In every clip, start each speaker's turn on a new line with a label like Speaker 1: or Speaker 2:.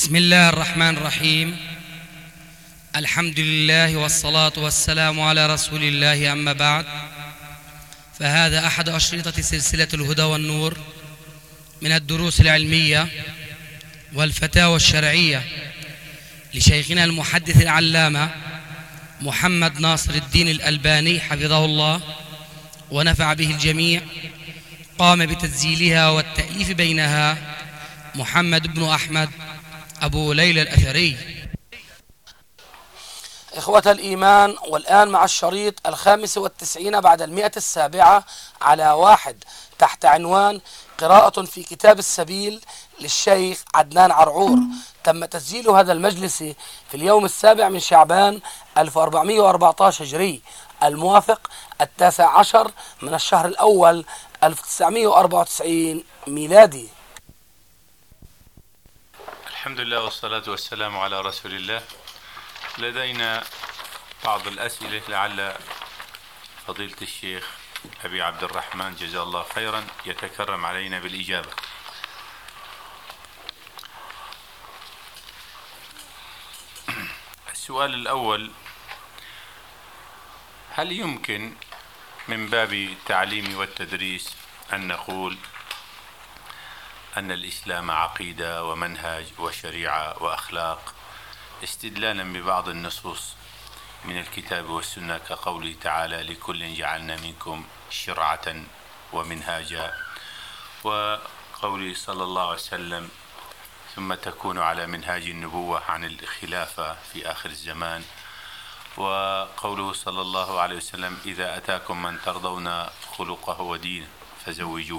Speaker 1: بسم الله الرحمن الرحيم. الحمد لله والصلاة والسلام على رسول الله، أما بعد، فهذا أحد أشرطة سلسلة الهدى والنور من الدروس العلمية والفتاوى الشرعية لشيخنا المحدث العلامة محمد ناصر الدين الألباني حفظه الله ونفع به الجميع. قام بتسجيلها والتأليف بينها محمد بن أحمد أبو ليلى الأثري.
Speaker 2: إخوة الإيمان، والآن مع الشريط 95 بعد 107 على 1 تحت عنوان قراءة في كتاب السبيل للشيخ عدنان عرعور. تم تسجيل هذا المجلس في اليوم 7 من شعبان 1414 هجري، الموافق 19 من الشهر الأول 1994 ميلادي.
Speaker 3: الحمد لله والصلاة والسلام على رسول الله. لدينا بعض الأسئلة لعل فضيلة الشيخ أبي عبد الرحمن جزاه الله خيرا يتكرم علينا بالإجابة. السؤال الأول: هل يمكن من باب التعليم والتدريس أن نقول أن الإسلام عقيدة ومنهج وشريعة وأخلاق، استدلالا ببعض النصوص من الكتاب والسنة كقوله تعالى: لكل جعلنا منكم شرعة ومنهاجا، وقوله صلى الله عليه وسلم: ثم تكون على منهاج النبوة عن الخلافة في آخر الزمان، وقوله صلى الله عليه وسلم: إذا أتاكم من ترضون خلقه ودينه فزوجوه.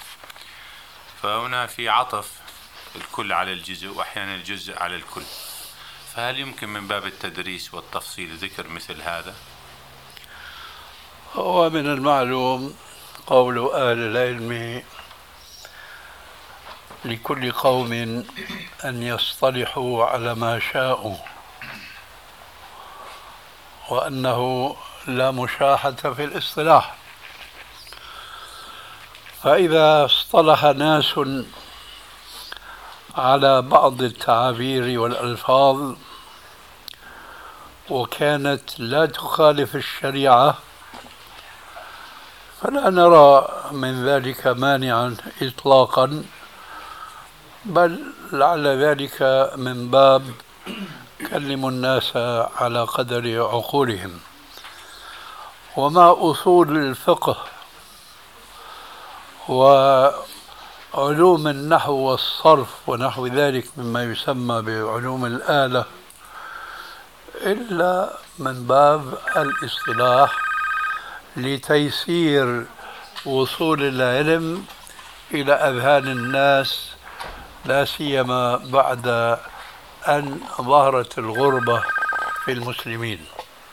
Speaker 3: فهنا في عطف الكل على الجزء وأحيانا الجزء على الكل، فهل يمكن من باب التدريس والتفصيل ذكر مثل هذا؟
Speaker 4: هو من المعلوم قول أهل العلم: لكل قوم أن يصطلحوا على ما شاءوا، وأنه لا مشاحة في الاصطلاح. فإذا اصطلح ناس على بعض التعابير والألفاظ وكانت لا تخالف الشريعة، فلا نرى من ذلك مانعا إطلاقا، بل لعل ذلك من باب كلموا الناس على قدر عقولهم. وما أصول الفقه وعلوم النحو والصرف ونحو ذلك مما يسمى بعلوم الآلة إلا من باب الاصطلاح لتيسير وصول العلم إلى أذهان الناس، لا سيما بعد أن ظهرت الغربة في المسلمين.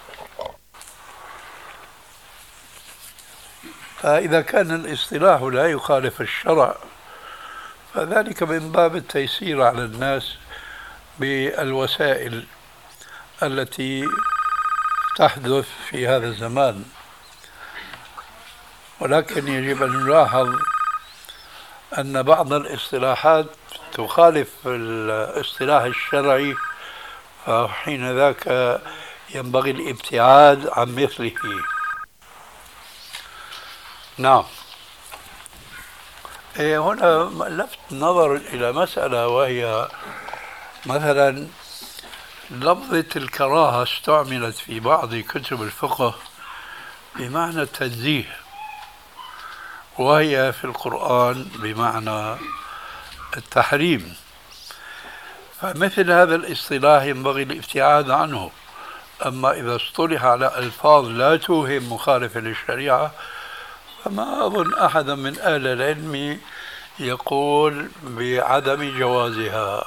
Speaker 4: فإذا كان الاصطلاح لا يخالف الشرع فذلك من باب التيسير على الناس بالوسائل التي تحدث في هذا الزمان. ولكن يجب أن نلاحظ أن بعض الاصطلاحات تخالف الاصطلاح الشرعي، فحين ذاك ينبغي الابتعاد عن مثله. نعم. هنا لفت نظر إلى مسألة، وهي مثلا لفظة الكراهة استعملت في بعض كتب الفقه بمعنى التنزيه، وهي في القرآن بمعنى التحريم. فمثل هذا الاصطلاح ينبغي الابتعاد عنه. أما إذا اصطلح على ألفاظ لا توهم مخالفة للشريعة فما أظن أحدا من أهل العلم يقول بعدم جوازها.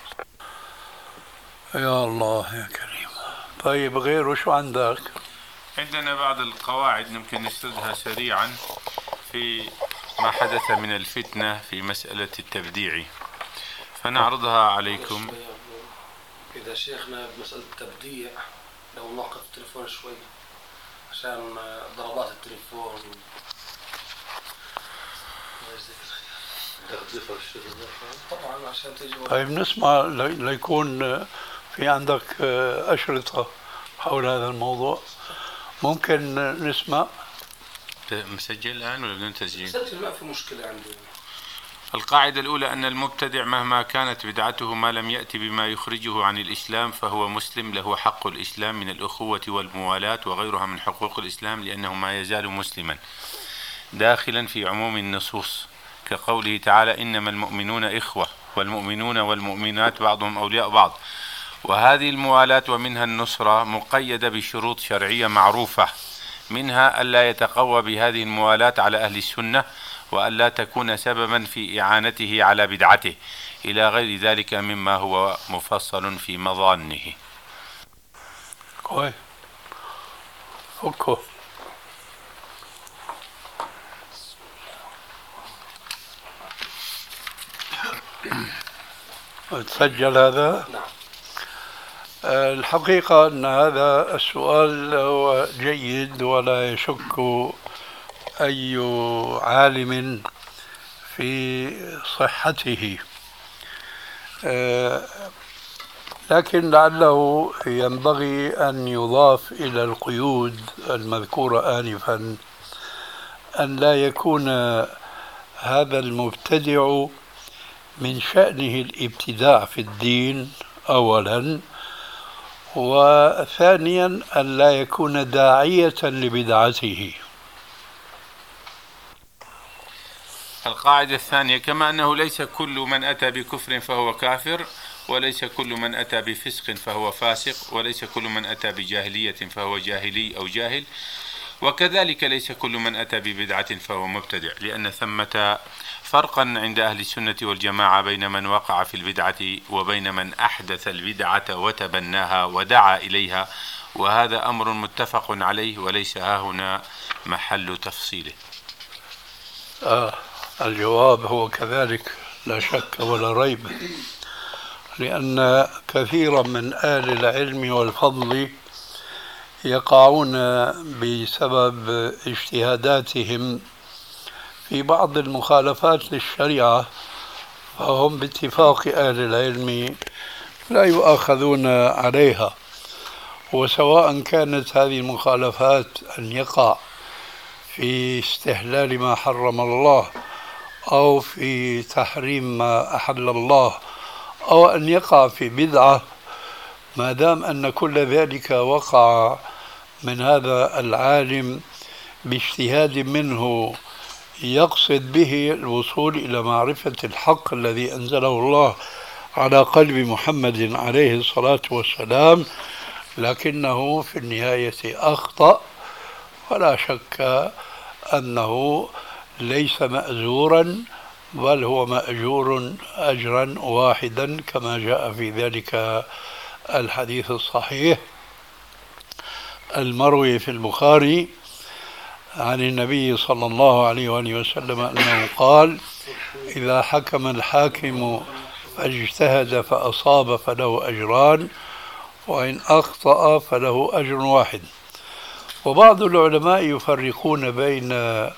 Speaker 4: يا الله يا كريم. طيب، غيره شو عندك؟
Speaker 3: عندنا بعض القواعد ممكن نسردها سريعا في ما حدث من الفتنة في مسألة التبديع، فنعرضها عليكم.
Speaker 2: إذا شيخنا بمسألة التبديع لو نوقف التليفون شوي عشان ضربات التليفون. طبعا عشان تجي.
Speaker 4: طيب نسمع ليكون في عندك أشرطة حول هذا الموضوع، ممكن نسمع.
Speaker 3: مسجل الآن ولا بدون تسجيل؟
Speaker 2: سجل، ما في مشكلة عندي.
Speaker 3: القاعدة الأولى أن المبتدع مهما كانت بدعته ما لم يأتي بما يخرجه عن الإسلام فهو مسلم، له حق الإسلام من الأخوة والموالاة وغيرها من حقوق الإسلام، لأنه ما يزال مسلما داخلا في عموم النصوص، كقوله تعالى إنما المؤمنون إخوة والمؤمنون والمؤمنات بعضهم أولياء بعض. وهذه الموالاة ومنها النصرة مقيدة بشروط شرعية معروفة، منها ألا يتقوى بهذه الموالاة على أهل السنة، وألا تكون سببا في إعانته على بدعته، إلى غير ذلك مما هو مفصل في مظانه.
Speaker 4: كويس، فكه. تسجل هذا؟
Speaker 2: نعم.
Speaker 4: الحقيقة أن هذا السؤال هو جيد، ولا يشك أي عالم في صحته، لكن لعله ينبغي أن يضاف إلى القيود المذكورة آنفا أن لا يكون هذا المبتدع من شأنه الابتداع في الدين أولا، وثانيا أن لا يكون داعية لبدعته.
Speaker 3: القاعدة الثانية كما أنه ليس كل من أتى بكفر فهو كافر، وليس كل من أتى بفسق فهو فاسق، وليس كل من أتى بجاهلية فهو جاهلي أو جاهل، وكذلك ليس كل من أتى ببدعة فهو مبتدع، لأن ثمة فرقا عند أهل السنة والجماعة بين من وقع في البدعة وبين من أحدث البدعة وتبناها ودعا إليها، وهذا أمر متفق عليه وليس هنا محل تفصيله.
Speaker 4: الجواب هو كذلك لا شك ولا ريب، لأن كثيرا من أهل العلم والفضل يقعون بسبب اجتهاداتهم في بعض المخالفات للشريعة، فهم باتفاق أهل العلم لا يؤاخذون عليها، وسواء كانت هذه المخالفات أن يقع في استحلال ما حرم الله أو في تحريم ما أحل الله أو أن يقع في بدعة، ما دام أن كل ذلك وقع من هذا العالم باجتهاد منه يقصد به الوصول إلى معرفة الحق الذي أنزله الله على قلب محمد عليه الصلاة والسلام، لكنه في النهاية أخطأ، ولا شك أنه ليس مأزورا، بل هو مأجور أجرا واحدا كما جاء في ذلك الحديث الصحيح المروي في البخاري عن النبي صلى الله عليه وآله وسلم أنه قال: إذا حكم الحاكم فاجتهد فأصاب فله أجران، وإن أخطأ فله أجر واحد. وبعض العلماء يفرقون بين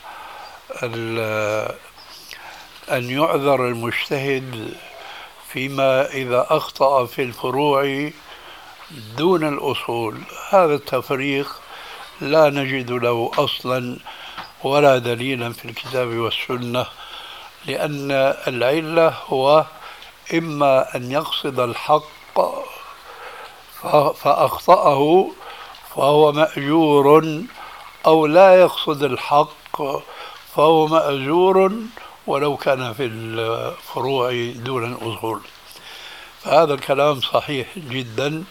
Speaker 4: أن يعذر المجتهد فيما إذا أخطأ في الفروع دون الأصول. هذا التفريق لا نجد له أصلا ولا دليلا في الكتاب والسنة، لأن العلة هو إما أن يقصد الحق فأخطأه فهو مأجور، أو لا يقصد الحق فهو مأجور ولو كان في الفروع دون الأصول. فهذا الكلام صحيح جدا،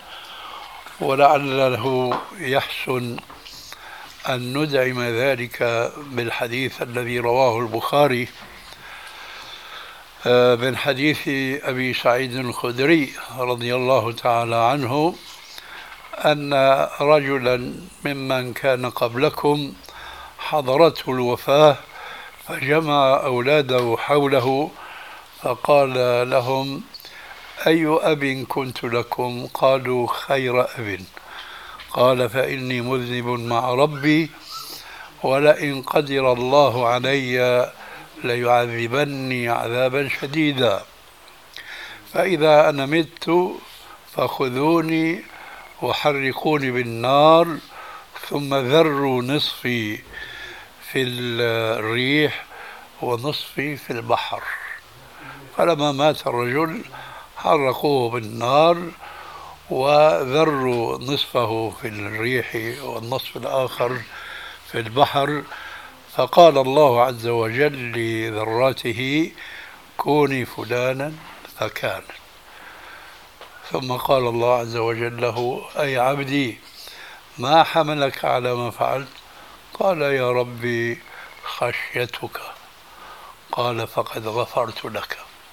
Speaker 4: ولعله يحسن أن ندعم ذلك بالحديث الذي رواه البخاري من حديث أبي سعيد الخدري رضي الله تعالى عنه أن رجلا ممن كان قبلكم حضرته الوفاة فجمع أولاده حوله فقال لهم: أي أب كنت لكم؟ قالوا: خير أب. قال: فإني مذنب مع ربي، ولئن قدر الله علي ليعذبني عذابا شديدا، فإذا أنا مت فخذوني وحرقوني بالنار ثم ذروا نصفي في الريح ونصفي في البحر. فلما مات الرجل حرقوه بالنار وذروا نصفه في الريح والنصف الآخر في البحر. فقال الله عز وجل لذراته: كوني فلانا فكان. ثم قال الله عز وجل له: أي عبدي ما حملك على ما فعلت؟ قال: يا ربي خشيتك. قال: فقد غفرت لك.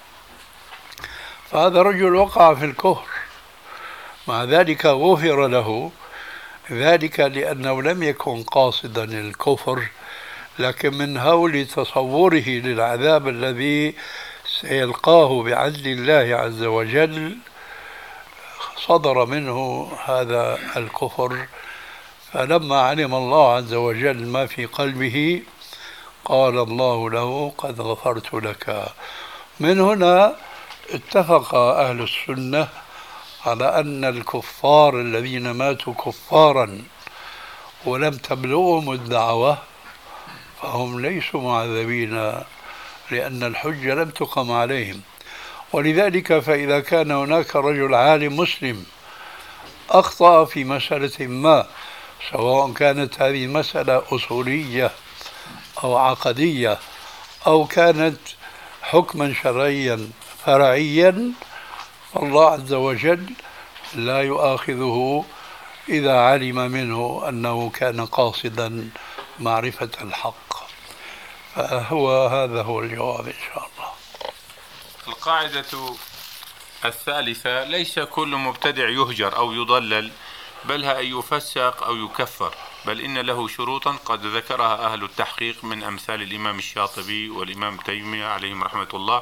Speaker 4: فهذا رجل وقع في الكفر، مع ذلك غفر له، ذلك لأنه لم يكن قاصدا الكفر، لكن من هول تصوره للعذاب الذي سيلقاه بعدل الله عز وجل صدر منه هذا الكفر. فلما علم الله عز وجل ما في قلبه قال الله له: قد غفرت لك. من هنا اتفق أهل السنة على أن الكفار الذين ماتوا كفارا ولم تبلغهم الدعوة فهم ليسوا معذبين، لأن الحجة لم تقم عليهم. ولذلك فإذا كان هناك رجل عالم مسلم أخطأ في مسألة ما، سواء كانت هذه المسألة أصولية أو عقدية أو كانت حكما شرعيا فرعيا، فالله عز وجل لا يؤاخذه إذا علم منه أنه كان قاصدا معرفة الحق. هذا هو الجواب إن شاء الله.
Speaker 3: القاعدة الثالثة: ليس كل مبتدع يهجر أو يضلل، بل أن يفسق أو يكفر، بل إن له شروطا قد ذكرها أهل التحقيق من أمثال الإمام الشاطبي والإمام تيمية عليهم رحمة الله.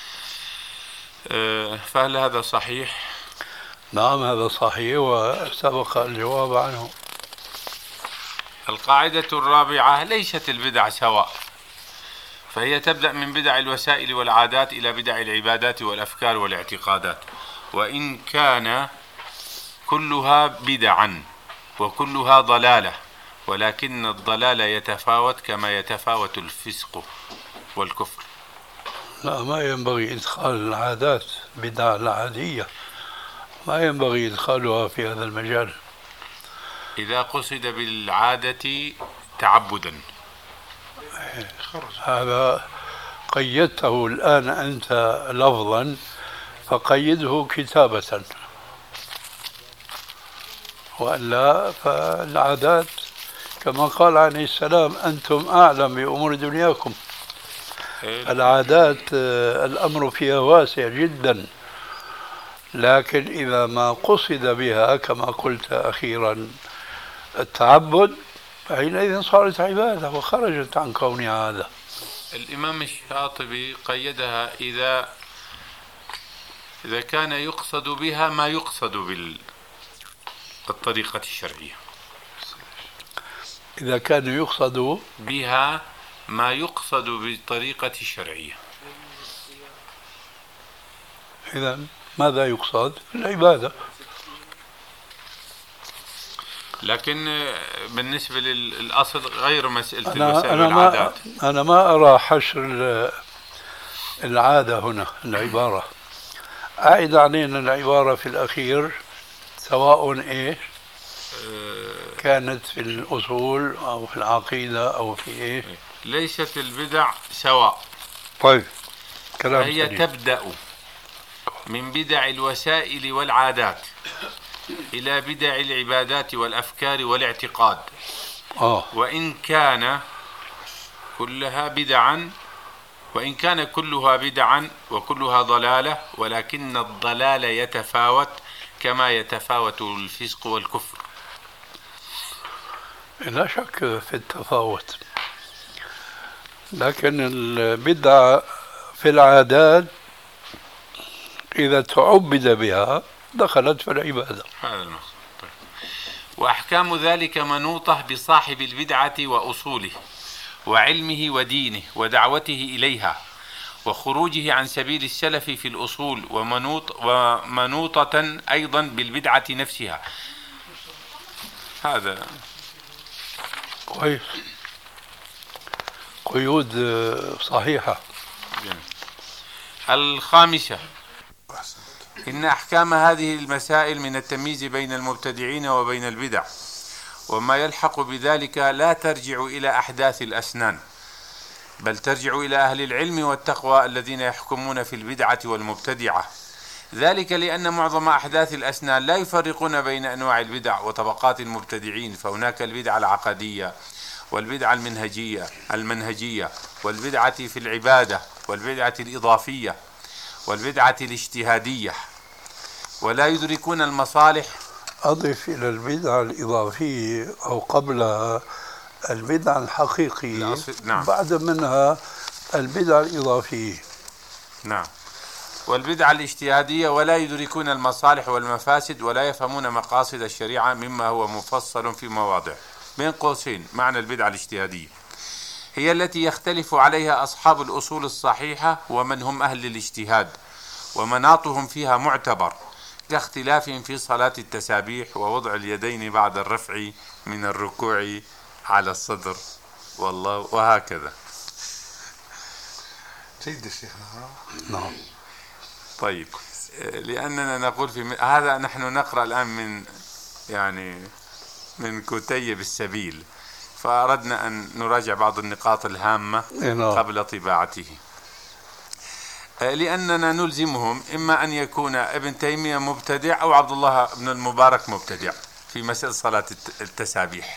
Speaker 3: فهل هذا صحيح؟
Speaker 4: نعم، هذا صحيح وسبق الجواب عنه.
Speaker 3: القاعدة الرابعة: ليست البدع سواء، فهي تبدأ من بدع الوسائل والعادات إلى بدع العبادات والأفكار والاعتقادات، وإن كان كلها بدعا وكلها ضلالة، ولكن الضلال يتفاوت كما يتفاوت الفسق والكفر.
Speaker 4: لا، ما ينبغي إدخال العادات بدع العادية، ما ينبغي إدخالها في هذا المجال
Speaker 3: إذا قصد بالعادة تعبدا.
Speaker 4: هذا قيدته الآن أنت لفظا، فقيده كتابة، وإلا فالعادات كما قال عليه السلام: أنتم أعلم بأمور دنياكم. العادات الأمر فيها واسع جدا، لكن إذا ما قصد بها كما قلت أخيرا التعبد فحينئذ صارت عبادة وخرجت عن كونها عادة.
Speaker 3: الإمام الشاطبي قيدها إذا كان يقصد بها ما يقصد بالطريقة الشرعية.
Speaker 4: إذا كان يقصد
Speaker 3: بها ما يقصد بالطريقة الشرعية،
Speaker 4: إذا ماذا يقصد؟ العبادة.
Speaker 3: لكن بالنسبة للأصل غير مسألة الوسائل والعادات.
Speaker 4: أنا ما أرى حشر العادة هنا العبارة. أعد علينا العبارة في الأخير، سواء إيش كانت في الأصول أو في العقيدة أو في إيش.
Speaker 3: ليست البدع سواء.
Speaker 4: طيب، كلام
Speaker 3: هي
Speaker 4: سليم.
Speaker 3: تبدأ من بدع الوسائل والعادات إلى بدع العبادات والأفكار والاعتقاد، وإن كان كلها بدعا وكلها ضلالة، ولكن الضلال يتفاوت كما يتفاوت الفسق والكفر.
Speaker 4: لا شك في التفاوت، لكن البدع في العادات إذا تعبد بها دخلت في العبادة.
Speaker 3: هذا المقصود. وأحكام ذلك منوطة بصاحب البدعة وأصوله، وعلمه ودينه ودعوته إليها، وخروجه عن سبيل السلف في الأصول، ومنوطة أيضا بالبدعة نفسها. هذا
Speaker 4: كويس، قيود صحيحة.
Speaker 3: الخامسة: إن أحكام هذه المسائل من التمييز بين المبتدعين وبين البدع وما يلحق بذلك لا ترجع إلى أحداث الأسنان، بل ترجع إلى أهل العلم والتقوى الذين يحكمون في البدعة والمبتدعة. ذلك لأن معظم أحداث الأسنان لا يفرقون بين أنواع البدع وطبقات المبتدعين، فهناك البدعة العقدية والبدعة المنهجية والبدعة في العبادة والبدعة الإضافية والبدعة الاجتهادية، ولا يدركون المصالح.
Speaker 4: أضف إلى البدعة الإضافية أو قبلها البدعة الحقيقية،
Speaker 3: نعم.
Speaker 4: بعد منها البدعة الإضافية.
Speaker 3: نعم. والبدعة الاجتهادية ولا يدركون المصالح والمفاسد ولا يفهمون مقاصد الشريعة، مما هو مفصل في مواضع. بين قوسين: معنى البدعة الاجتهادية هي التي يختلف عليها أصحاب الأصول الصحيحة ومن هم أهل الاجتهاد، ومناطهم فيها معتبر، كاختلافهم في صلاة التسابيح ووضع اليدين بعد الرفع من الركوع على الصدر، والله، وهكذا.
Speaker 5: جيد شيخنا.
Speaker 4: نعم.
Speaker 3: طيب، لأننا نقول في هذا، نحن نقرأ الآن من كتيب السبيل، فأردنا أن نراجع بعض النقاط الهامة قبل طباعته، لأننا نلزمهم إما أن يكون ابن تيمية مبتدع أو عبد الله بن المبارك مبتدع في مسألة صلاة التسابيح،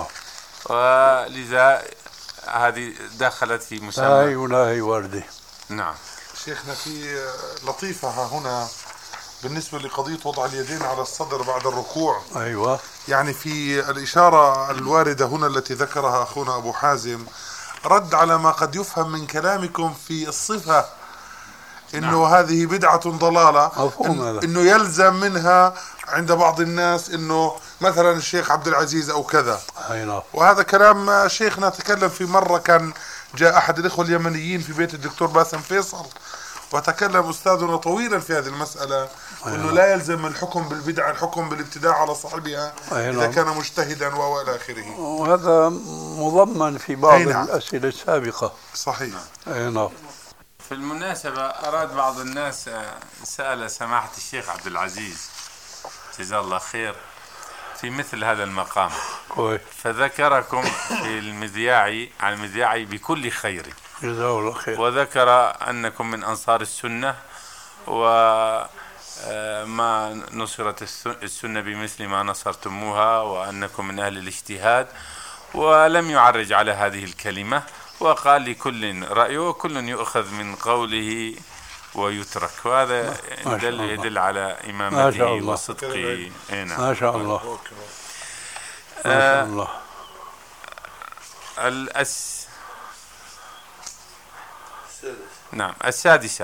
Speaker 3: ولذا هذه دخلت في مسمى
Speaker 4: لا وردة.
Speaker 3: نعم
Speaker 5: شيخنا، في لطيفة هنا بالنسبة لقضية وضع اليدين على الصدر بعد الركوع.
Speaker 4: أيوة.
Speaker 5: يعني في الإشارة الواردة هنا التي ذكرها أخونا أبو حازم رد على ما قد يفهم من كلامكم في الصفة، إنه هذه بدعة ضلالة، إنه يلزم منها عند بعض الناس إنه مثلا الشيخ عبد العزيز أو كذا. وهذا كلام شيخنا تكلم في مرة، كان جاء أحد الإخوة اليمنيين في بيت الدكتور باسم فيصل، وتكلم أستاذنا طويلا في هذه المسألة، إنه لا يلزم الحكم بالبدعة الحكم بالابتداع على صاحبها إذا كان مجتهدا وإلى آخره.
Speaker 4: وهذا مضمن في بعض الأسئلة السابقة.
Speaker 5: صحيح.
Speaker 4: نعم.
Speaker 3: في المناسبة، أراد بعض الناس سأل سماحة الشيخ عبد العزيز جزاه الله خير في مثل هذا المقام، فذكركم في المذياعي عن المذياعي بكل خير،
Speaker 4: جزاه الله خير،
Speaker 3: وذكر أنكم من أنصار السنة وما نصرت السنة بمثل ما نصرتموها، وأنكم من أهل الاجتهاد، ولم يعرج على هذه الكلمة، وقال لكل رأيه وكل يؤخذ من قوله ويترك، وهذا يدل على إمامته وصدقه.
Speaker 4: ما شاء الله.
Speaker 3: نعم. السادسة: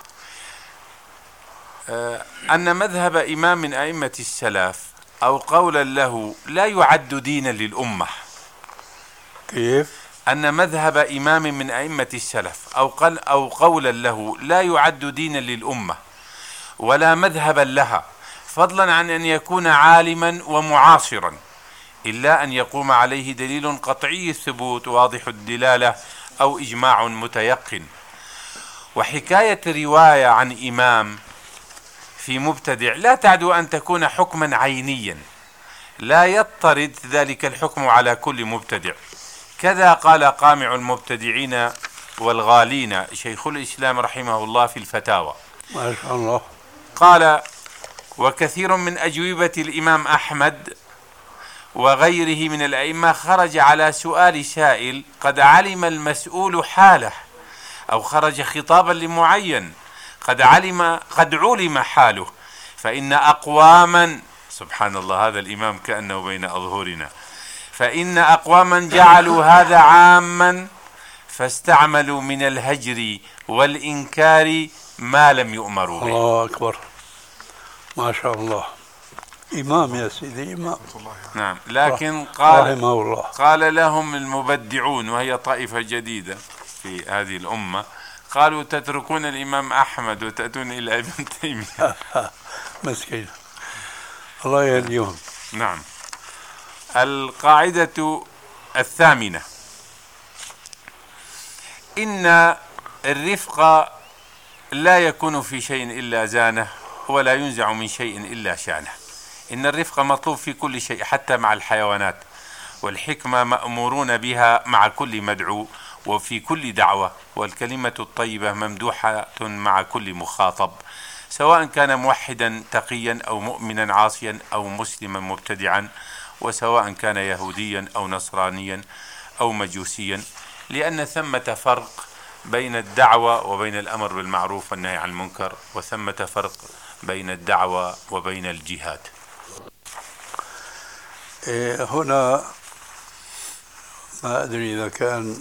Speaker 3: أن مذهب إمام من أئمة السلف أو قولا له لا يعد دينا للأمة.
Speaker 4: كيف؟
Speaker 3: أن مذهب إمام من أئمة السلف أو قولا له لا يعد دينا للأمة ولا مذهبا لها، فضلا عن أن يكون عالما ومعاصرا، إلا أن يقوم عليه دليل قطعي الثبوت واضح الدلالة أو إجماع متيقن. وحكاية رواية عن إمام في مبتدع لا تعدو أن تكون حكما عينيا لا يضطرد ذلك الحكم على كل مبتدع. كذا قال قامع المبتدعين والغالين شيخ الإسلام رحمه الله في الفتاوى.
Speaker 4: ما شاء الله.
Speaker 3: قال: وكثير من أجوبة الإمام أحمد وغيره من الأئمة خرج على سؤال سائل قد علم المسؤول حاله، أو خرج خطابا لمعين قد علم حاله، فإن أقواما، سبحان الله، هذا الإمام كأنه بين أظهرنا، فإن أقواما جعلوا هذا عاما فاستعملوا من الهجر والإنكار ما لم يؤمروا به.
Speaker 4: الله أكبر، ما شاء الله. إمام يا سيدي، إمام.
Speaker 3: نعم، لكن قال
Speaker 4: رحمه الله
Speaker 3: قال لهم المبدعون، وهي طائفة جديدة في هذه الأمة، قالوا تتركون الإمام أحمد وتأتون إلى ابن تيمية.
Speaker 4: مسكين، الله يهديهم.
Speaker 3: نعم. القاعدة الثامنة: إن الرفق لا يكون في شيء إلا زانه، ولا ينزع من شيء إلا شانه. إن الرفق مطلوب في كل شيء حتى مع الحيوانات، والحكمة مأمورون بها مع كل مدعو وفي كل دعوة، والكلمة الطيبة ممدوحة مع كل مخاطب، سواء كان موحدا تقيا أو مؤمنا عاصيا أو مسلما مبتدعا، وسواء كان يهوديا أو نصرانيا أو مجوسيا، لأن ثمة فرق بين الدعوة وبين الأمر بالمعروف والنهي عن المنكر، وثمة فرق بين الدعوة وبين الجهاد.
Speaker 4: هنا ما أدري إذا كان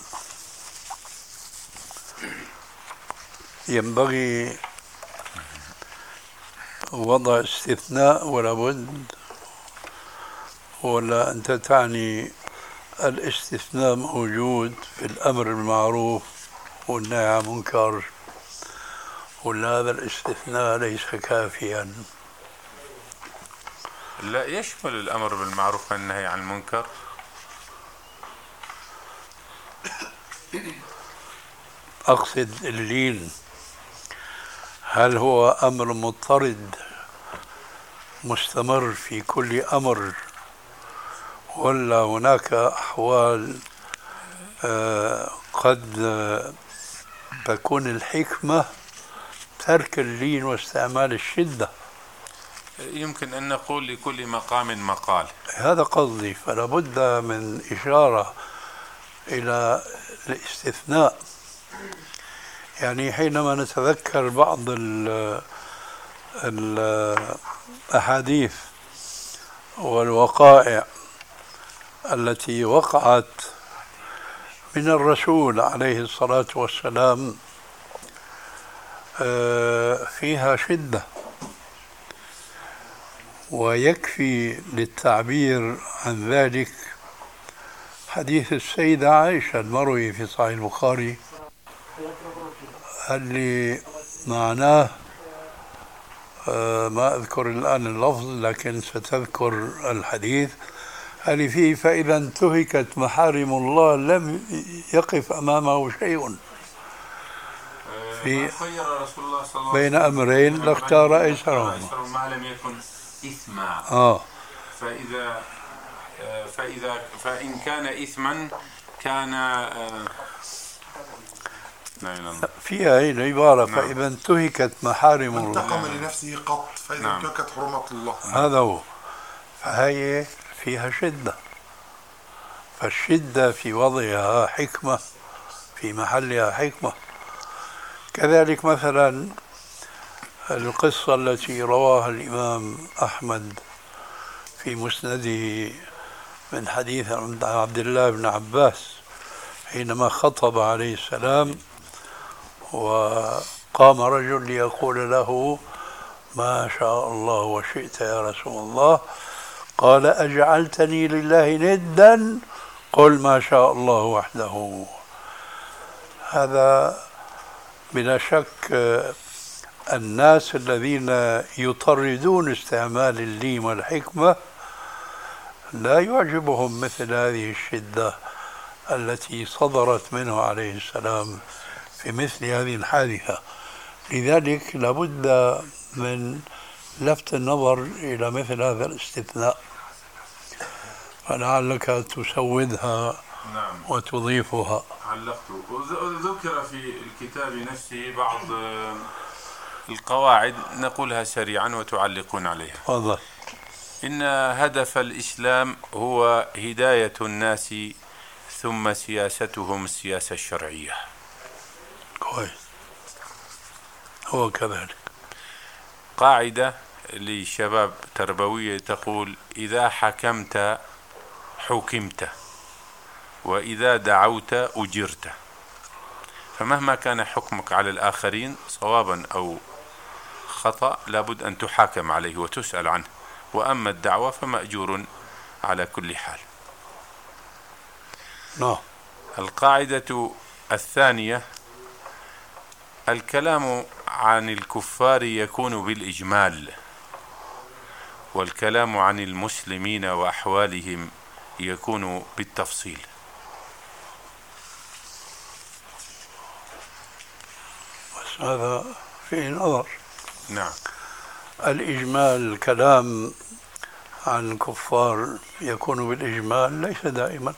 Speaker 4: ينبغي وضع استثناء ولا بد، ولا أنت تعني الاستثناء موجود في الأمر بالمعروف والنهي عن المنكر، ولا هذا الاستثناء ليس كافيا؟
Speaker 3: لا، يشمل الأمر بالمعروف والنهي عن المنكر.
Speaker 4: أقصد اللين، هل هو أمر مضطرد مستمر في كل أمر، ولا هناك أحوال قد تكون الحكمة ترك اللين واستعمال الشدة؟
Speaker 3: يمكن أن نقول لكل مقام مقال.
Speaker 4: هذا قصدي، فلا بد من إشارة إلى الاستثناء. يعني حينما نتذكر بعض الأحاديث والوقائع التي وقعت من الرسول عليه الصلاة والسلام فيها شدة، ويكفي للتعبير عن ذلك حديث السيدة عائشة المروي في صحيح البخاري، اللي معناه ما أذكر الآن اللفظ لكن ستذكر الحديث، اللي فيه فإذا انتهكت محارم الله لم يقف أمامه شيء. في
Speaker 3: خير رسول الله صلى الله
Speaker 4: بين أمرين لاختار أيسرهما
Speaker 3: ما لم يكن إثما. فإن كان إثما كان
Speaker 4: فيها هي العبارة فإذا انتهكت محارم الله
Speaker 5: انتقم لنفسه قط فإذا انتهكت حرمات الله.
Speaker 4: هذا هو، فهي فيها شدة، فالشدة في وضعها حكمة، في محلها حكمة. كذلك مثلا القصة التي رواها الإمام أحمد في مسنده من حديث عبد الله بن عباس حينما خطب عليه السلام وقام رجل ليقول له ما شاء الله وشئت يا رسول الله، قال أجعلتني لله ندا، قل ما شاء الله وحده. هذا بلا شك الناس الذين يطردون استعمال اللين والحكمة لا يعجبهم مثل هذه الشدة التي صدرت منه عليه السلام في مثل هذه الحادثة. لذلك لابد من لفت النظر إلى مثل هذا الاستثناء، فلعلك تسودها وتضيفها.
Speaker 3: علقت وذكر في الكتاب نفسه بعض القواعد نقولها سريعا وتعلقون عليها.
Speaker 4: تفضل.
Speaker 3: إن هدف الإسلام هو هداية الناس ثم سياستهم السياسة الشرعية.
Speaker 4: كويس، هو كذلك.
Speaker 3: قاعدة لشباب تربوية تقول إذا حكمت حكمت، وإذا دعوت أجرت. فمهما كان حكمك على الآخرين صوابا أو خطأ لابد أن تحاكم عليه وتسأل عنه، وأما الدعوة فمأجور على كل حال. القاعدة الثانية: الكلام عن الكفار يكون بالإجمال، والكلام عن المسلمين وأحوالهم يكون بالتفصيل.
Speaker 4: بس هذا فيه نظر.
Speaker 3: نعم.
Speaker 4: الإجمال، الكلام عن الكفار يكون بالإجمال ليس دائما.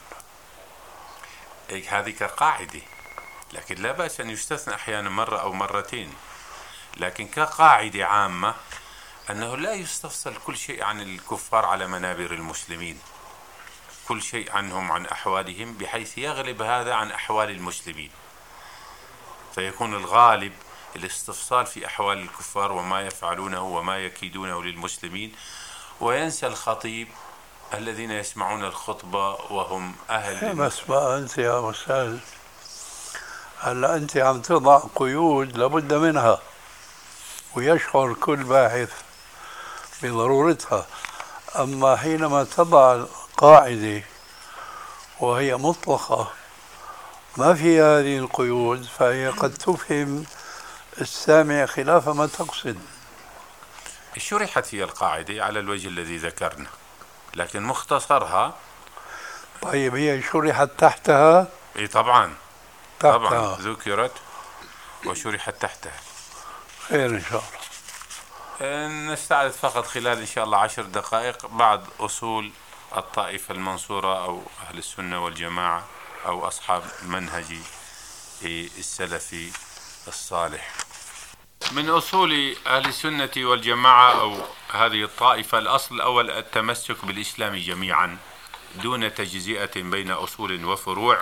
Speaker 3: هذه كقاعدة، لكن لا بأس أن يستثنى أحيانا مرة أو مرتين، لكن كقاعدة عامة أنه لا يستفصل كل شيء عن الكفار على منابر المسلمين، كل شيء عنهم، عن أحوالهم، بحيث يغلب هذا عن أحوال المسلمين، فيكون الغالب الاستفصال في أحوال الكفار وما يفعلونه وما يكيدونه للمسلمين، وينسى الخطيب الذين يسمعون الخطبة وهم أهل.
Speaker 4: بس بقى أنت يا أستاذ، هلا أنت عم تضع قيود لابد منها، ويشعر كل باحث بضرورتها. أما حينما تضع قاعدة وهي مطلقة ما في هذه القيود، فهي قد تفهم السامع خلاف ما تقصد.
Speaker 3: شرحت هي القاعدة على الوجه الذي ذكرنا، لكن مختصرها.
Speaker 4: طيب هي شرحت تحتها؟
Speaker 3: اي طبعا،
Speaker 4: تحتها.
Speaker 3: طبعا ذكرت وشرحت تحتها.
Speaker 4: خير إن شاء الله.
Speaker 3: نستعرض فقط خلال إن شاء الله 10 دقائق بعض أصول الطائفة المنصورة أو أهل السنة والجماعة أو أصحاب منهج السلفي الصالح. من أصول أهل السنة والجماعة أو هذه الطائفة: الأصل الأول التمسك بالإسلام جميعا دون تجزئة بين أصول وفروع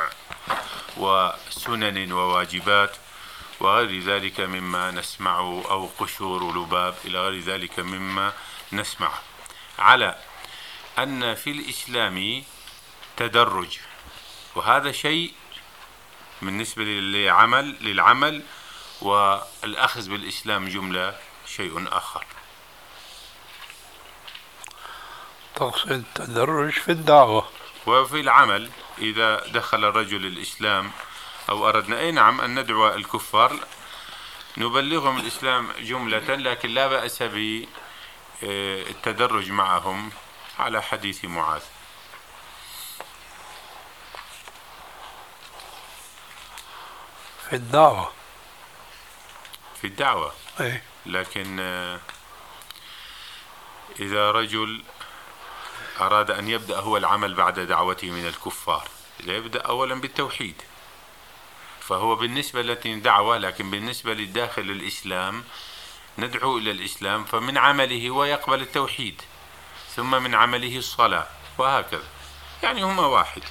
Speaker 3: وسنن وواجبات وغير ذلك مما نسمعه، أو قشور لباب إلى غير ذلك مما نسمعه، على أن في الإسلام تدرج، وهذا شيء بالنسبة للعمل، والأخذ بالإسلام جملة شيء آخر.
Speaker 4: تقصد تدرج في الدعوة
Speaker 3: وفي العمل. إذا دخل الرجل الإسلام أو أردنا نعم أن ندعو الكفار نبلغهم الإسلام جملة، لكن لا بأس بالتدرج معهم على حديث معاذ.
Speaker 4: في الدعوة.
Speaker 3: في الدعوة.
Speaker 4: أي.
Speaker 3: لكن إذا رجل أراد أن يبدأ هو العمل بعد دعوته من الكفار، يبدأ أولا بالتوحيد، فهو بالنسبة التي دعوة، لكن بالنسبة للداخل الإسلام ندعو إلى الإسلام، فمن عمله ويقبل التوحيد، ثم من عمله الصلاة، وهكذا، يعني هما واحد.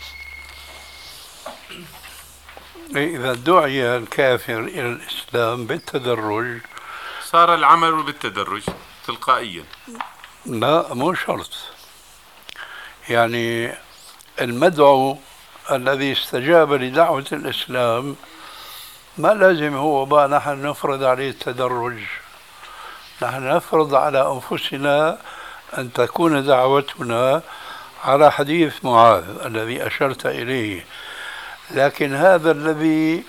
Speaker 4: إذا دعي الكافر إلى الإسلام بالتدرج
Speaker 3: صار العمل بالتدرج تلقائيا.
Speaker 4: لا، مو شرط. يعني المدعو الذي استجاب لدعوة الإسلام ما لازم هو بقى نحن نفرض عليه التدرج. نحن نفرض على أنفسنا أن تكون دعوتنا على حديث معاذ الذي أشرت إليه، لكن هذا الذي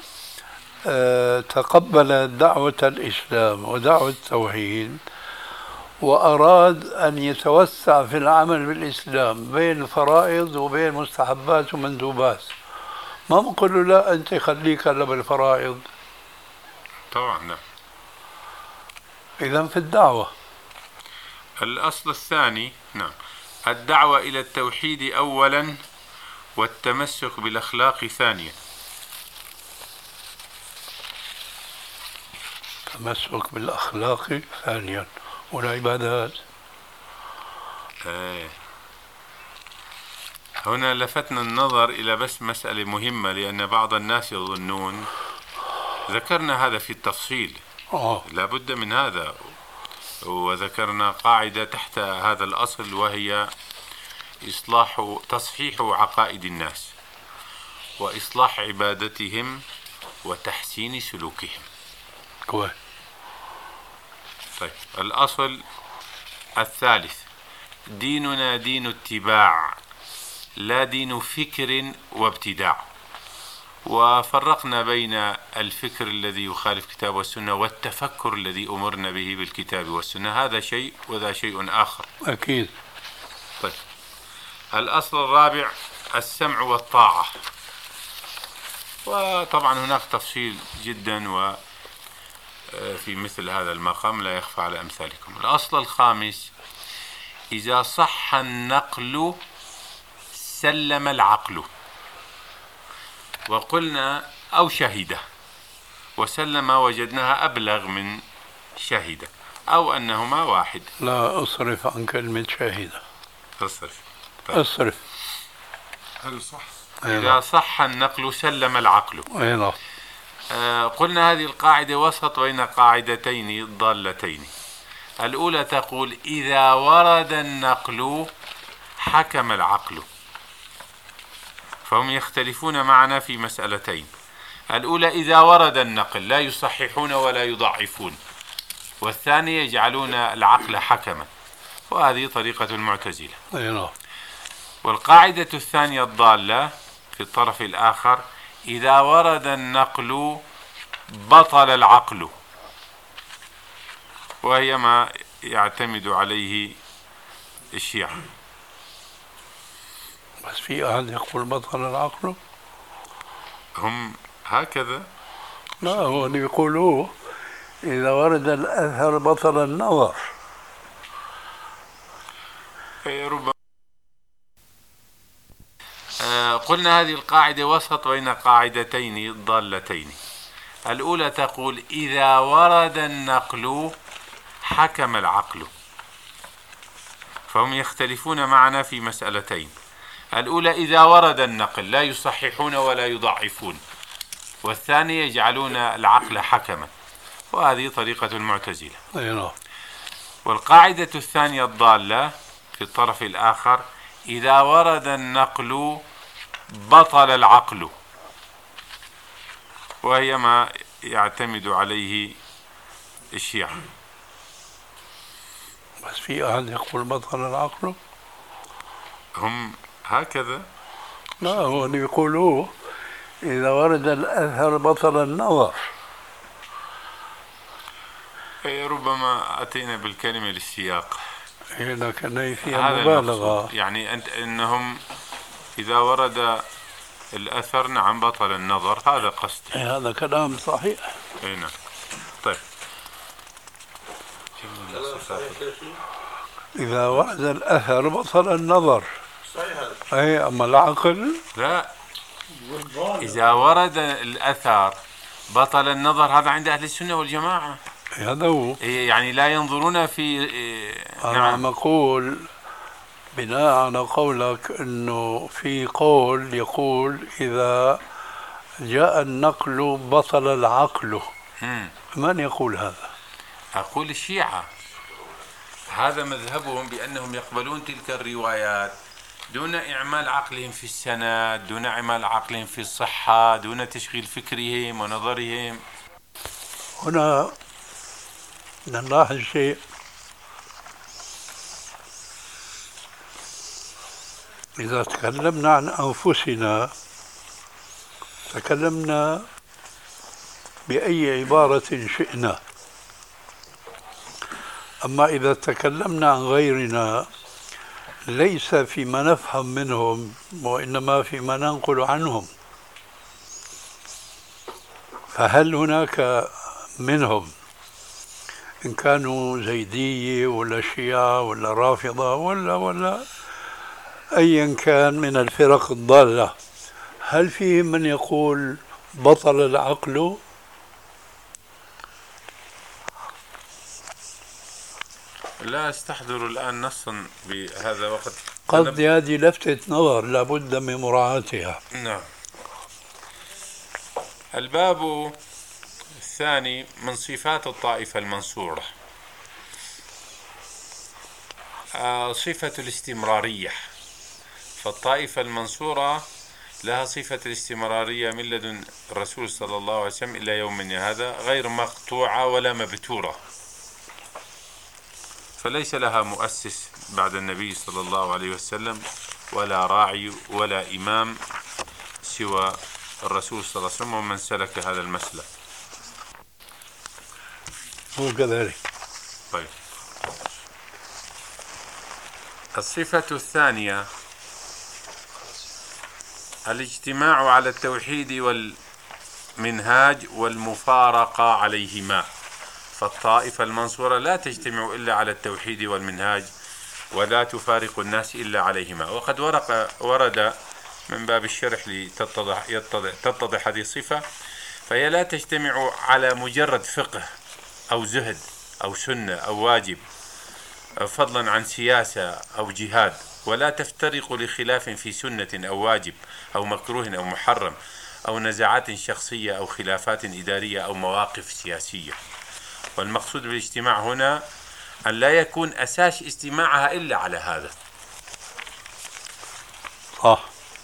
Speaker 4: تقبل دعوة الإسلام ودعوة التوحيد وأراد أن يتوسع في العمل بالإسلام بين الفرائض وبين مستحبات ومندوبات، ما بقول له لا أنت خليك هلا بالفرائض.
Speaker 3: طبعا لا.
Speaker 4: إذن في الدعوة
Speaker 3: الأصل الثاني نعم الدعوة إلى التوحيد أولا والتمسك بالأخلاق ثانيا.
Speaker 4: تمسك بالأخلاق ثانيا والعبادات.
Speaker 3: هنا لفتنا النظر إلى بس مسألة مهمة، لأن بعض الناس يظنون، ذكرنا هذا في التفصيل، لا بد من هذا، وذكرنا قاعدة تحت هذا الأصل وهي تصحيح عقائد الناس وإصلاح عبادتهم وتحسين سلوكهم.
Speaker 4: كويس.
Speaker 3: طيب الأصل الثالث ديننا دين اتباع لا دين فكر وابتداع. وفرقنا بين الفكر الذي يخالف الكتاب والسنة والتفكر الذي أمرنا به بالكتاب والسنة، هذا شيء وذا شيء آخر.
Speaker 4: أكيد.
Speaker 3: طيب، الأصل الرابع السمع والطاعة. وطبعا هناك تفصيل جدا وفي مثل هذا المقام لا يخفى على أمثالكم. الأصل الخامس إذا صح النقل سلم العقل. وقلنا أو شهد، وسلم وجدناها أبلغ من شهد، أو أنهما واحد.
Speaker 4: لا أصرف عن كلمة شاهدة.
Speaker 3: أصرف.
Speaker 4: أصرف.
Speaker 5: هل صح؟
Speaker 3: إذا صح النقل سلم العقل.
Speaker 4: أي نعم.
Speaker 3: قلنا هذه القاعدة وسط بين قاعدتين ضالتين. الأولى تقول إذا ورد النقل حكم العقل. فهم يختلفون معنا في مسألتين. الأولى إذا ورد النقل لا يصححون ولا يضعفون، والثانية يجعلون العقل حكما، وهذه طريقة المعتزلة.
Speaker 4: أي نعم.
Speaker 3: والقاعدة الثانية الضالة في الطرف الآخر إذا ورد النقل بطل العقل، وهي ما يعتمد عليه الشيعة.
Speaker 4: بس في أحد يقول بطل العقل؟
Speaker 3: هم هكذا.
Speaker 4: لا، هو اللي يقولوه إذا ورد الأثر بطل النظر.
Speaker 3: ربما. قلنا هذه القاعدة وسط بين قاعدتين ضالتين. الأولى تقول إذا ورد النقل حكم العقل. فهم يختلفون معنا في مسألتين. الأولى إذا ورد النقل لا يصححون ولا يضعفون، والثانية يجعلون العقل حكما، وهذه طريقة المعتزلة.
Speaker 4: أي نعم.
Speaker 3: والقاعدة الثانية الضالة في الطرف الآخر إذا ورد النقل بطل العقل، وهي ما يعتمد عليه الشيعة.
Speaker 4: بس في أحد يقول بطل العقل؟
Speaker 3: هم هكذا.
Speaker 4: لا، هو اللي يقولوه إذا ورد الأثر بطل النظر.
Speaker 3: ربما أتينا بالكلمة للسياق،
Speaker 4: لكن هي فيها
Speaker 3: هذا
Speaker 4: مبالغة.
Speaker 3: يعني إنهم إذا ورد الأثر نعم بطل النظر، هذا قصدي.
Speaker 4: هذا كلام صحيح.
Speaker 3: نعم. طيب،
Speaker 4: إذا ورد الأثر بطل النظر. أي أما العقل
Speaker 3: لا، إذا ورد الأثر بطل النظر، هذا عند أهل السنة والجماعة.
Speaker 4: هذا هو.
Speaker 3: يعني لا ينظرون في.
Speaker 4: أنا عم أقول بناء على قولك أنه في قول يقول إذا جاء النقل بطل العقل. من يقول هذا؟
Speaker 3: أقول الشيعة، هذا مذهبهم بأنهم يقبلون تلك الروايات دون إعمال عقلهم في السند، دون إعمال عقلهم في الصحة، دون تشغيل فكرهم ونظرهم.
Speaker 4: هنا نلاحظ شيء. إذا تكلمنا عن أنفسنا تكلمنا بأي عبارة شئنا، أما إذا تكلمنا عن غيرنا ليس فيما نفهم منهم وإنما فيما ننقل عنهم. فهل هناك منهم إن كانوا زيدية ولا شيعة ولا رافضة ولا أيا كان من الفرق الضالة، هل فيهم من يقول بطل العقل؟
Speaker 3: لا أستحضر الآن نصا بهذا وقت.
Speaker 4: قصدي هذه لفتة نظر لابد من مراعاتها.
Speaker 3: نعم. الباب الثاني من صفات الطائفة المنصورة صفة الاستمرارية. فالطائفة المنصورة لها صفة الاستمرارية من لدن الرسول صلى الله عليه وسلم إلى يومنا هذا، غير مقطوعة ولا مبتورة. فليس لها مؤسس بعد النبي صلى الله عليه وسلم ولا راعي ولا إمام سوى الرسول صلى الله عليه وسلم ومن سلك هذا المسلك.
Speaker 4: هو كذلك.
Speaker 3: طيب، الصفة الثانية الاجتماع على التوحيد والمنهاج والمفارقة عليهما. فالطائفة المنصورة لا تجتمع إلا على التوحيد والمنهاج ولا تفارق الناس إلا عليهما. وقد ورد من باب الشرح لتتضح هذه الصفة، فهي لا تجتمع على مجرد فقه أو زهد أو سنة أو واجب فضلا عن سياسة أو جهاد، ولا تفترق لخلاف في سنة أو واجب أو مكروه أو محرم أو نزاعات شخصية أو خلافات إدارية أو مواقف سياسية. والمقصود بالاجتماع هنا أن لا يكون أساس اجتماعها إلا على هذا.
Speaker 4: صح.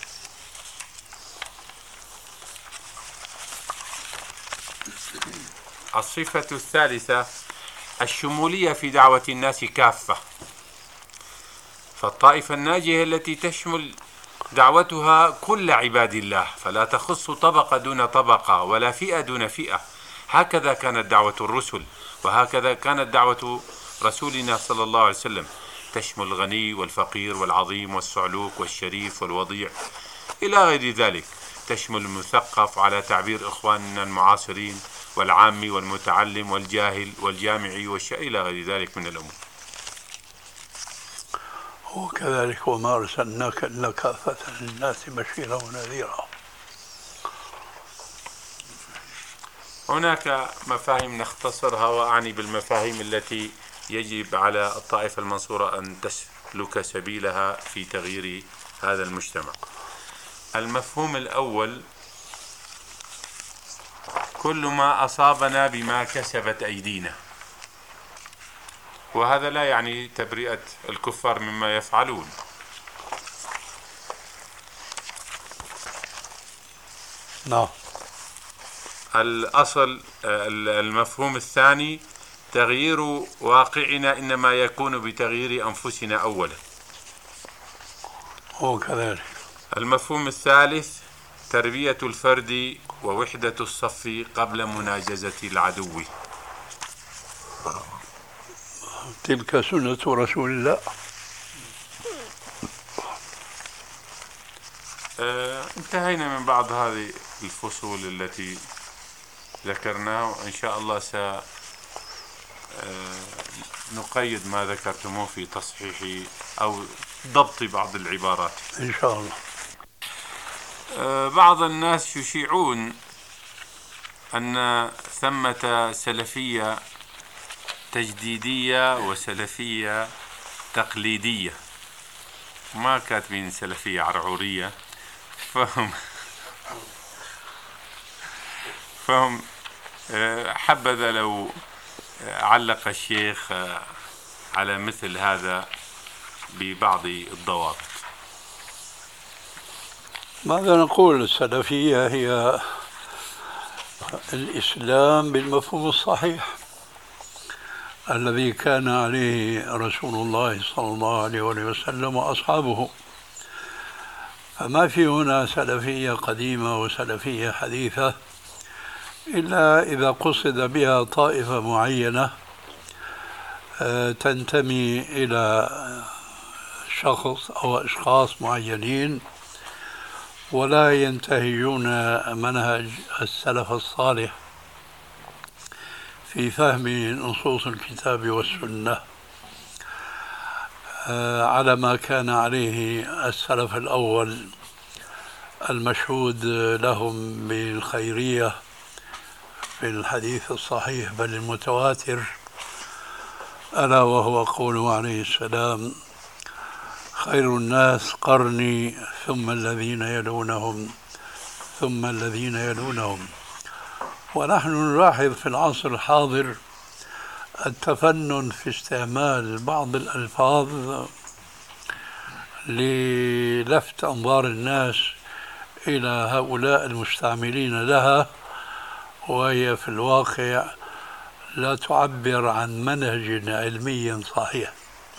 Speaker 3: الصفة الثالثة الشمولية في دعوة الناس كافة. فالطائفة الناجية التي تشمل دعوتها كل عباد الله، فلا تخص طبقة دون طبقة ولا فئة دون فئة. هكذا كانت دعوة الرسل، وهكذا كانت دعوة رسولنا صلى الله عليه وسلم، تشمل الغني والفقير والعظيم والصعلوك والشريف والوضيع إلى غير ذلك. تشمل المثقف على تعبير إخواننا المعاصرين والعامي والمتعلم والجاهل والجامعي إلى غير ذلك من الأمور.
Speaker 4: وكذلك وما أرسلناك إلا كافة للناس بشيرا ونذيرا.
Speaker 3: هناك مفاهيم نختصرها، وأعني بالمفاهيم التي يجب على الطائفة المنصورة أن تسلك سبيلها في تغيير هذا المجتمع. المفهوم الأول: كل ما أصابنا بما كسبت أيدينا. وهذا لا يعني تبرئة الكفار مما يفعلون.
Speaker 4: نعم.
Speaker 3: الأصل المفهوم الثاني: تغيير واقعنا إنما يكون بتغيير أنفسنا أولا.
Speaker 4: هو كذلك.
Speaker 3: المفهوم الثالث: تربية الفرد ووحدة الصف قبل مناجزة العدو.
Speaker 4: تلك سنة رسول الله.
Speaker 3: انتهينا من بعض هذه الفصول التي ذكرناها، وإن شاء الله سنقيد ما ذكرتموه في تصحيح أو ضبط بعض العبارات
Speaker 4: إن شاء الله.
Speaker 3: بعض الناس يشيعون أن ثمة سلفية تجديدية وسلفية تقليدية، ما كاتبين سلفية عرعورية. فهم حبذا لو علق الشيخ على مثل هذا ببعض الضوابط.
Speaker 4: ماذا نقول؟ السلفية هي الإسلام بالمفهوم الصحيح الذي كان عليه رسول الله صلى الله عليه وسلم وأصحابه. فما في هنا سلفية قديمة وسلفية حديثة إلا إذا قصد بها طائفة معينة تنتمي إلى شخص أو أشخاص معينين، ولا ينتهجون منهج السلف الصالح في فهم نصوص الكتاب والسنة على ما كان عليه السلف الأول المشهود لهم بالخيرية في الحديث الصحيح بل المتواتر، ألا وهو قوله عليه السلام: خير الناس قرني ثم الذين يلونهم ثم الذين يلونهم. ونحن نلاحظ في العصر الحاضر التفنن في استعمال بعض الألفاظ للفت أنظار الناس إلى هؤلاء المستعملين لها، وهي في الواقع لا تعبر عن منهج علمي صحيح.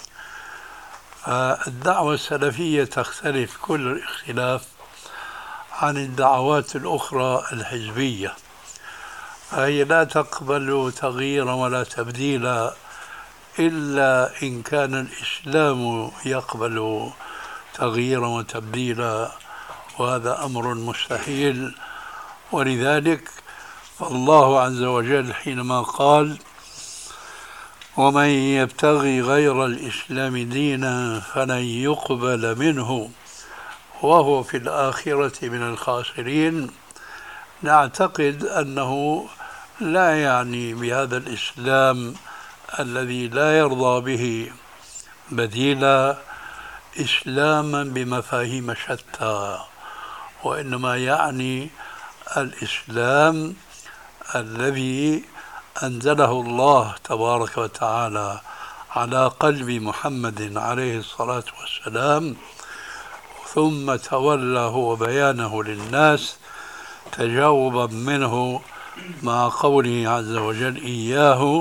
Speaker 4: الدعوة السلفية تختلف كل الاختلاف عن الدعوات الأخرى الحزبية، فهي لا تقبل تغييرا ولا تبديلا إلا إن كان الإسلام يقبل تغييرا وتبديلا، وهذا أمر مستحيل. ولذلك فالله عز وجل حينما قال: ومن يبتغي غير الإسلام دينا فلن يقبل منه وهو في الآخرة من الخاسرين، نعتقد أنه لا يعني بهذا الإسلام الذي لا يرضى به بديلا إسلاما بمفاهيم شتى، وإنما يعني الإسلام الذي أنزله الله تبارك وتعالى على قلب محمد عليه الصلاة والسلام، ثم تولاه وبيانه للناس تجاوبا منه مع قوله عز وجل: إياه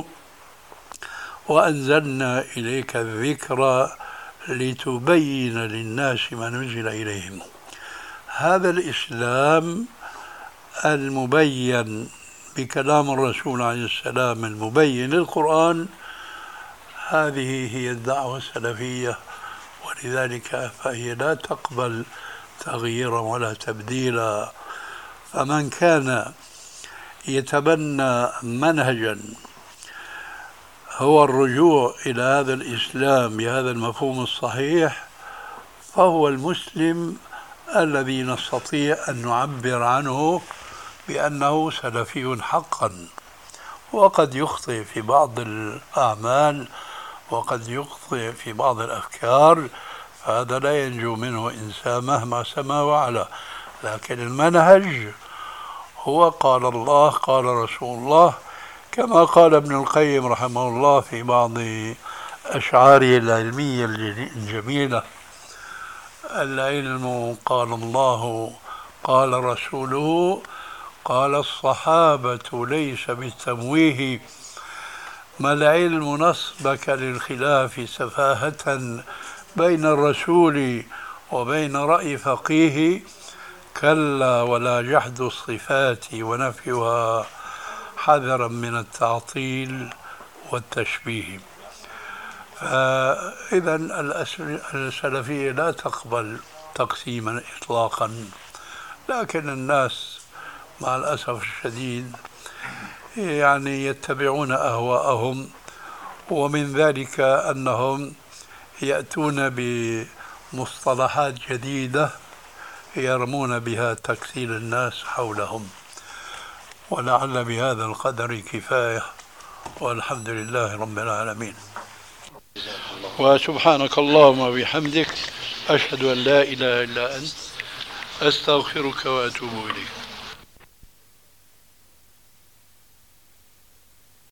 Speaker 4: وأنزلنا إليك الذكر لتبين للناس ما نزل إليهم. هذا الإسلام المبين بكلام الرسول عليه السلام المبين للقرآن، هذه هي الدعوة السلفية، ولذلك فهي لا تقبل تغييرا ولا تبديلا. فمن كان يتبنى منهجا هو الرجوع إلى هذا الإسلام بهذا المفهوم الصحيح، فهو المسلم الذي نستطيع أن نعبر عنه بأنه سلفي حقا. وقد يخطئ في بعض الأعمال وقد يخطئ في بعض الأفكار، فهذا لا ينجو منه إنسان مهما سما وعلا، لكن المنهج هو قال الله قال رسول الله، كما قال ابن القيم رحمه الله في بعض أشعاره العلمية الجميلة: العلم قال الله قال رسوله قال الصحابة ليس بالتمويه، ما العلم نصبك للخلاف سفاهة بين الرسول وبين رأي فقيه، كلا ولا جحد الصفات ونفيها حذرا من التعطيل والتشبيه. إذا السلفية لا تقبل تقسيما إطلاقا، لكن الناس مع الأسف الشديد يعني يتبعون أهواءهم، ومن ذلك أنهم يأتون بمصطلحات جديدة يرمون بها تكسير الناس حولهم. ولعل بهذا القدر كفاية، والحمد لله رب العالمين. وسبحانك اللهم وبحمدك، أشهد أن لا إله إلا أنت، أستغفرك وأتوب إليك.